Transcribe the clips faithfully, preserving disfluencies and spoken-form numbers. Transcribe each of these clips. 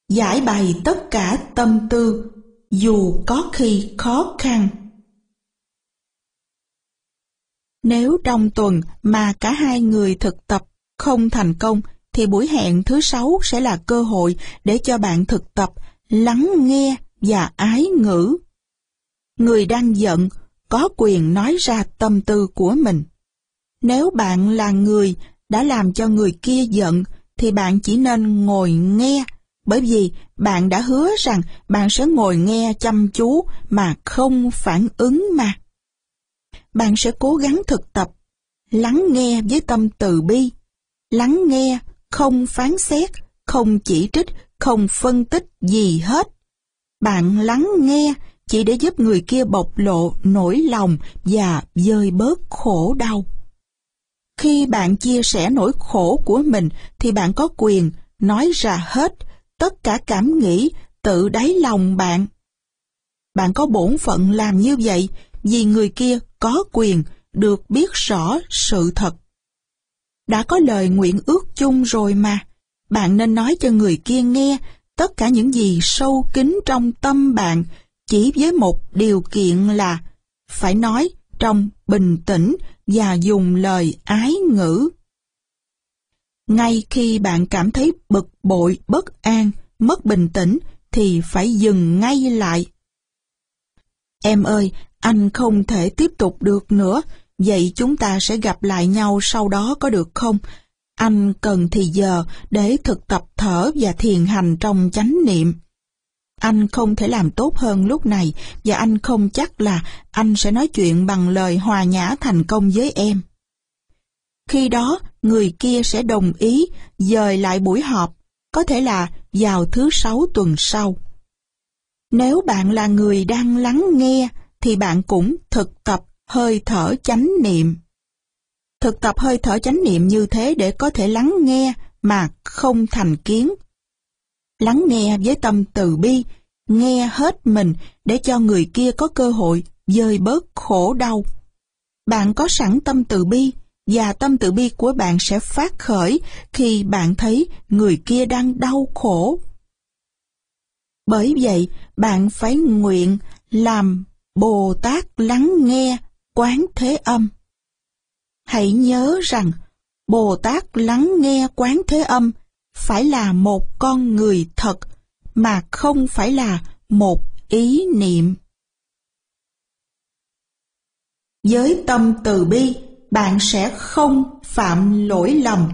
giải bày tất cả tâm tư, dù có khi khó khăn. Nếu trong tuần mà cả hai người thực tập không thành công, thì buổi hẹn thứ sáu sẽ là cơ hội để cho bạn thực tập lắng nghe và ái ngữ. Người đang giận có quyền nói ra tâm tư của mình. Nếu bạn là người đã làm cho người kia giận, thì bạn chỉ nên ngồi nghe, bởi vì bạn đã hứa rằng bạn sẽ ngồi nghe chăm chú mà không phản ứng mà. Bạn sẽ cố gắng thực tập lắng nghe với tâm từ bi, lắng nghe không phán xét, không chỉ trích, không phân tích gì hết. Bạn lắng nghe chỉ để giúp người kia bộc lộ nỗi lòng và vơi bớt khổ đau. Khi bạn chia sẻ nỗi khổ của mình thì bạn có quyền nói ra hết tất cả cảm nghĩ tự đáy lòng bạn. Bạn có bổn phận làm như vậy vì người kia có quyền được biết rõ sự thật. Đã có lời nguyện ước chung rồi mà, bạn nên nói cho người kia nghe tất cả những gì sâu kín trong tâm bạn, chỉ với một điều kiện là phải nói trong bình tĩnh và dùng lời ái ngữ. Ngay khi bạn cảm thấy bực bội, bất an, mất bình tĩnh thì phải dừng ngay lại. Em ơi, anh không thể tiếp tục được nữa, vậy chúng ta sẽ gặp lại nhau sau đó có được không? Anh cần thì giờ để thực tập thở và thiền hành trong chánh niệm. Anh không thể làm tốt hơn lúc này và anh không chắc là anh sẽ nói chuyện bằng lời hòa nhã thành công với em. Khi đó, người kia sẽ đồng ý dời lại buổi họp, có thể là vào thứ sáu tuần sau. Nếu bạn là người đang lắng nghe, thì bạn cũng thực tập hơi thở chánh niệm. Thực tập hơi thở chánh niệm như thế để có thể lắng nghe mà không thành kiến. Lắng nghe với tâm từ bi, nghe hết mình để cho người kia có cơ hội vơi bớt khổ đau. Bạn có sẵn tâm từ bi, và tâm từ bi của bạn sẽ phát khởi khi bạn thấy người kia đang đau khổ. Bởi vậy, bạn phải nguyện làm Bồ Tát lắng nghe Quán Thế Âm. Hãy nhớ rằng, Bồ Tát lắng nghe Quán Thế Âm phải là một con người thật, mà không phải là một ý niệm. Với tâm từ bi, bạn sẽ không phạm lỗi lầm.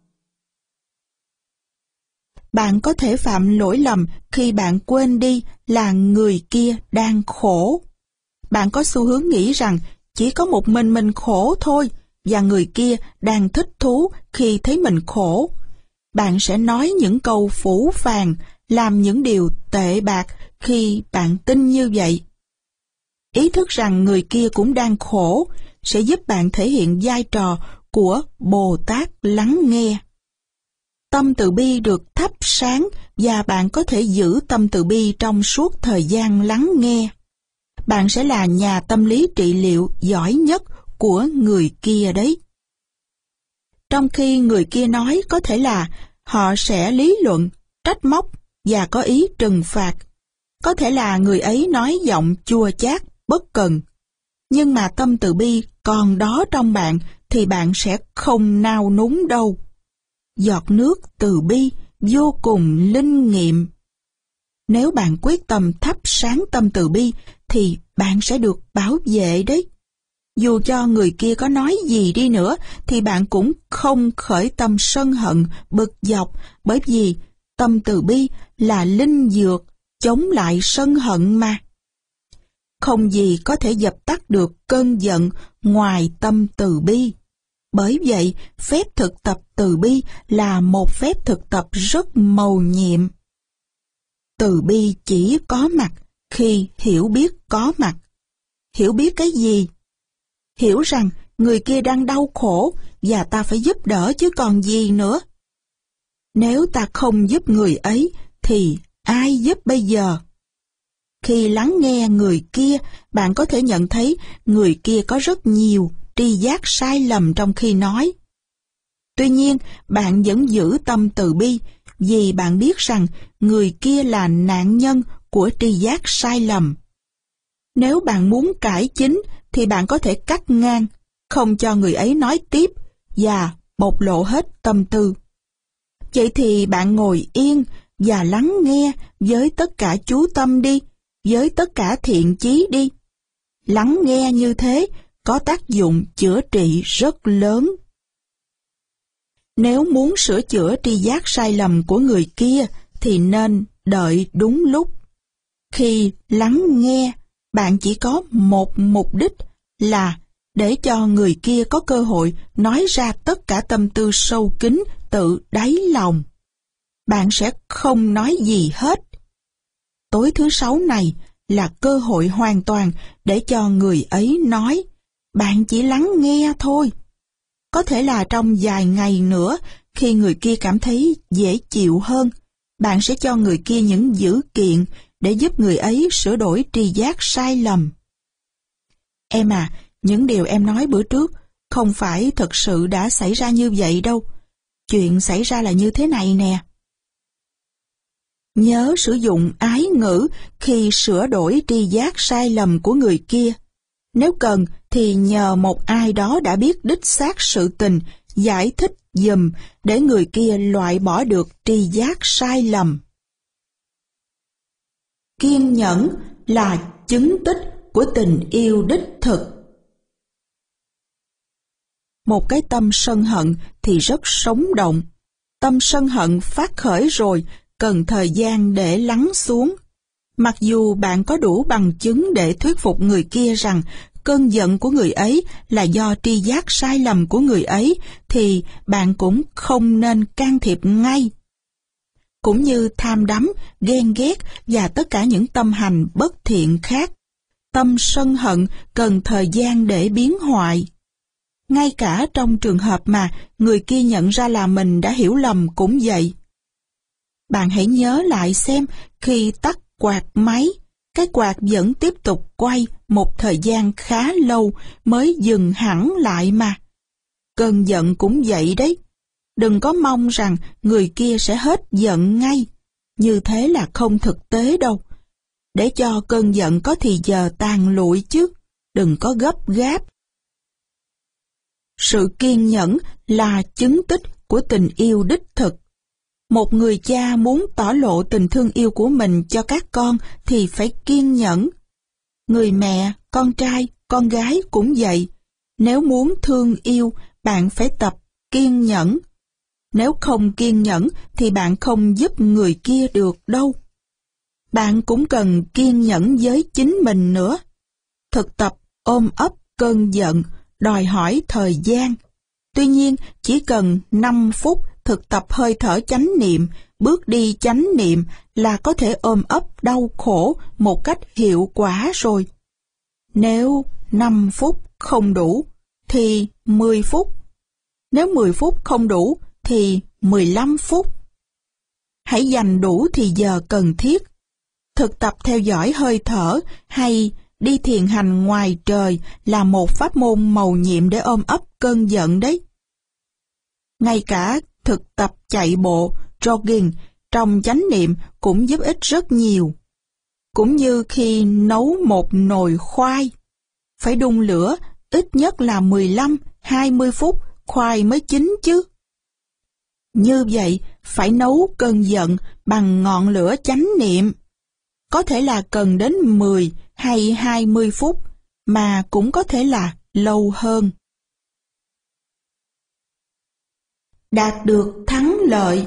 Bạn có thể phạm lỗi lầm khi bạn quên đi là người kia đang khổ. Bạn có xu hướng nghĩ rằng chỉ có một mình mình khổ thôi, và người kia đang thích thú khi thấy mình khổ. Bạn sẽ nói những câu phũ phàng, làm những điều tệ bạc khi bạn tin như vậy. Ý thức rằng người kia cũng đang khổ sẽ giúp bạn thể hiện vai trò của Bồ Tát lắng nghe. Tâm từ bi được thắp sáng và bạn có thể giữ tâm từ bi trong suốt thời gian lắng nghe. Bạn sẽ là nhà tâm lý trị liệu giỏi nhất của người kia đấy. Trong khi người kia nói có thể là họ sẽ lý luận, trách móc và có ý trừng phạt. Có thể là người ấy nói giọng chua chát, bất cần. Nhưng mà tâm từ bi còn đó trong bạn thì bạn sẽ không nao núng đâu. Giọt nước từ bi vô cùng linh nghiệm. Nếu bạn quyết tâm thắp sáng tâm từ bi thì bạn sẽ được bảo vệ đấy. Dù cho người kia có nói gì đi nữa thì bạn cũng không khởi tâm sân hận, bực dọc, bởi vì tâm từ bi là linh dược chống lại sân hận mà. Không gì có thể dập tắt được cơn giận ngoài tâm từ bi. Bởi vậy, phép thực tập từ bi là một phép thực tập rất mầu nhiệm. Từ bi chỉ có mặt khi hiểu biết có mặt. Hiểu biết cái gì? Hiểu rằng người kia đang đau khổ và ta phải giúp đỡ chứ còn gì nữa. Nếu ta không giúp người ấy thì ai giúp bây giờ? Khi lắng nghe người kia, bạn có thể nhận thấy người kia có rất nhiều tri giác sai lầm trong khi nói. Tuy nhiên, bạn vẫn giữ tâm từ bi vì bạn biết rằng người kia là nạn nhân của tri giác sai lầm. Nếu bạn muốn cải chính thì bạn có thể cắt ngang, không cho người ấy nói tiếp và bộc lộ hết tâm tư. Vậy thì bạn ngồi yên và lắng nghe với tất cả chú tâm đi, với tất cả thiện chí đi. Lắng nghe như thế có tác dụng chữa trị rất lớn. Nếu muốn sửa chữa tri giác sai lầm của người kia thì nên đợi đúng lúc. Khi lắng nghe, bạn chỉ có một mục đích là để cho người kia có cơ hội nói ra tất cả tâm tư sâu kín tự đáy lòng. Bạn sẽ không nói gì hết. Tối thứ sáu này là cơ hội hoàn toàn để cho người ấy nói. Bạn chỉ lắng nghe thôi. Có thể là trong vài ngày nữa, khi người kia cảm thấy dễ chịu hơn, bạn sẽ cho người kia những dữ kiện để giúp người ấy sửa đổi tri giác sai lầm. Em à, những điều em nói bữa trước không phải thật sự đã xảy ra như vậy đâu. Chuyện xảy ra là như thế này nè. Nhớ sử dụng ái ngữ khi sửa đổi tri giác sai lầm của người kia. Nếu cần thì nhờ một ai đó đã biết đích xác sự tình, giải thích giùm để người kia loại bỏ được tri giác sai lầm. Kiên nhẫn là chứng tích của tình yêu đích thực. Một cái tâm sân hận thì rất sống động. Tâm sân hận phát khởi rồi, cần thời gian để lắng xuống. Mặc dù bạn có đủ bằng chứng để thuyết phục người kia rằng cơn giận của người ấy là do tri giác sai lầm của người ấy, thì bạn cũng không nên can thiệp ngay. Cũng như tham đắm, ghen ghét và tất cả những tâm hành bất thiện khác, tâm sân hận cần thời gian để biến hoại. Ngay cả trong trường hợp mà người kia nhận ra là mình đã hiểu lầm cũng vậy. Bạn hãy nhớ lại xem, khi tắt quạt máy, cái quạt vẫn tiếp tục quay một thời gian khá lâu mới dừng hẳn lại mà. Cơn giận cũng vậy đấy. Đừng có mong rằng người kia sẽ hết giận ngay. Như thế là không thực tế đâu. Để cho cơn giận có thì giờ tàn lụi chứ. Đừng có gấp gáp. Sự kiên nhẫn là chứng tích của tình yêu đích thực. Một người cha muốn tỏ lộ tình thương yêu của mình cho các con thì phải kiên nhẫn. Người mẹ, con trai, con gái cũng vậy. Nếu muốn thương yêu, bạn phải tập kiên nhẫn. Nếu không kiên nhẫn thì bạn không giúp người kia được đâu. Bạn cũng cần kiên nhẫn với chính mình nữa. Thực tập ôm ấp cơn giận đòi hỏi thời gian. Tuy nhiên, chỉ cần năm phút thực tập hơi thở chánh niệm, bước đi chánh niệm là có thể ôm ấp đau khổ một cách hiệu quả rồi. Nếu năm phút không đủ, thì mười phút. Nếu mười phút không đủ, thì mười lăm phút. Hãy dành đủ thì giờ cần thiết. Thực tập theo dõi hơi thở hay đi thiền hành ngoài trời là một pháp môn mầu nhiệm để ôm ấp cơn giận đấy. Ngay cả thực tập chạy bộ, jogging trong chánh niệm cũng giúp ích rất nhiều. Cũng như khi nấu một nồi khoai, phải đun lửa ít nhất là mười lăm đến hai mươi phút khoai mới chín chứ. Như vậy, phải nấu cơn giận bằng ngọn lửa chánh niệm. Có thể là cần đến mười hay hai mươi phút, mà cũng có thể là lâu hơn. Đạt được thắng lợi.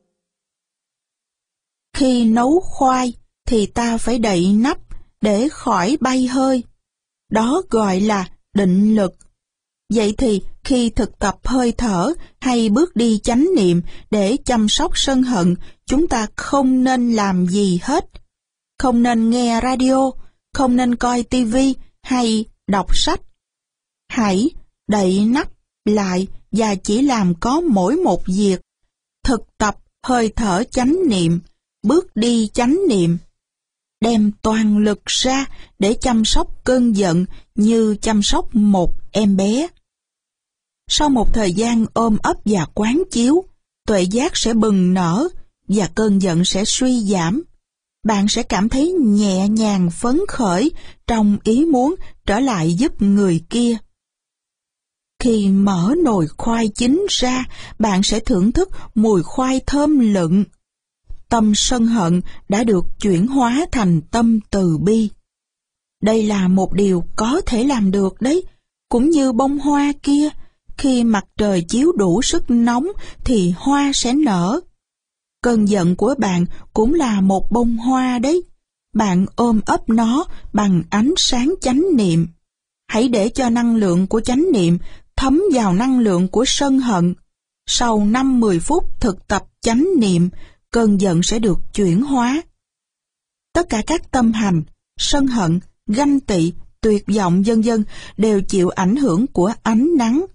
Khi nấu khoai thì ta phải đậy nắp để khỏi bay hơi. Đó gọi là định lực. Vậy thì khi thực tập hơi thở hay bước đi chánh niệm để chăm sóc sân hận, chúng ta không nên làm gì hết. Không nên nghe radio, không nên coi tivi hay đọc sách. Hãy đậy nắp lại và chỉ làm có mỗi một việc. Thực tập hơi thở chánh niệm, bước đi chánh niệm. Đem toàn lực ra để chăm sóc cơn giận như chăm sóc một em bé. Sau một thời gian ôm ấp và quán chiếu, tuệ giác sẽ bừng nở, và cơn giận sẽ suy giảm. Bạn sẽ cảm thấy nhẹ nhàng phấn khởi trong ý muốn trở lại giúp người kia. Khi mở nồi khoai chín ra, bạn sẽ thưởng thức mùi khoai thơm lựng. Tâm sân hận đã được chuyển hóa thành tâm từ bi. Đây là một điều có thể làm được đấy, cũng như bông hoa kia. Khi mặt trời chiếu đủ sức nóng thì hoa sẽ nở. Cơn giận của bạn cũng là một bông hoa đấy. Bạn ôm ấp nó bằng ánh sáng chánh niệm. Hãy để cho năng lượng của chánh niệm thấm vào năng lượng của sân hận. Sau năm mười phút thực tập chánh niệm, cơn giận sẽ được chuyển hóa. Tất cả các tâm hành, sân hận, ganh tị, tuyệt vọng vân vân đều chịu ảnh hưởng của ánh nắng.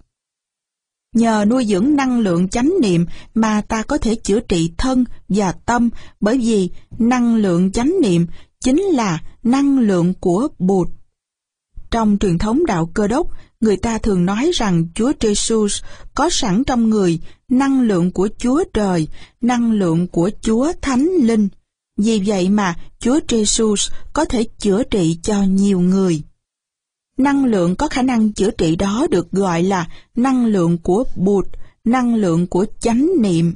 Nhờ nuôi dưỡng năng lượng chánh niệm mà ta có thể chữa trị thân và tâm, bởi vì năng lượng chánh niệm chính là năng lượng của Bụt. Trong truyền thống đạo Cơ Đốc, người ta thường nói rằng Chúa Giêsu có sẵn trong người năng lượng của Chúa Trời, năng lượng của Chúa Thánh Linh. Vì vậy mà Chúa Giêsu có thể chữa trị cho nhiều người. Năng lượng có khả năng chữa trị đó được gọi là năng lượng của Bụt, năng lượng của chánh niệm.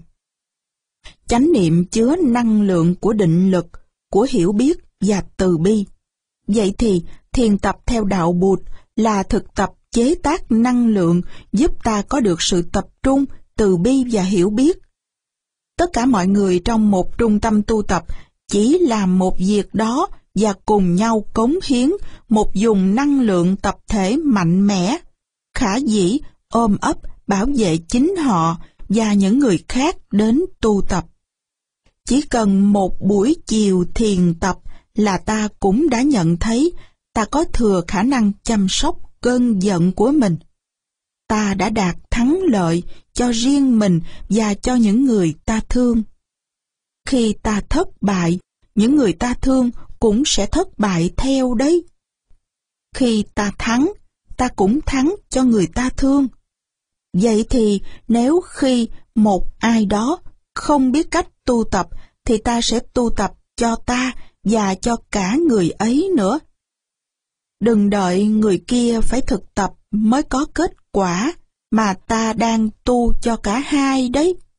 Chánh niệm chứa năng lượng của định lực, của hiểu biết và từ bi. Vậy thì thiền tập theo đạo Bụt là thực tập chế tác năng lượng giúp ta có được sự tập trung, từ bi và hiểu biết. Tất cả mọi người trong một trung tâm tu tập chỉ làm một việc đó và cùng nhau cống hiến một vùng năng lượng tập thể mạnh mẽ, khả dĩ ôm ấp bảo vệ chính họ và những người khác đến tu tập. Chỉ cần một buổi chiều thiền tập là ta cũng đã nhận thấy ta có thừa khả năng chăm sóc cơn giận của mình. Ta đã đạt thắng lợi cho riêng mình và cho những người ta thương. Khi ta thất bại, những người ta thương cũng sẽ thất bại theo đấy. Khi ta thắng, ta cũng thắng cho người ta thương. Vậy thì nếu khi một ai đó không biết cách tu tập, thì ta sẽ tu tập cho ta và cho cả người ấy nữa. Đừng đợi người kia phải thực tập mới có kết quả, mà ta đang tu cho cả hai đấy.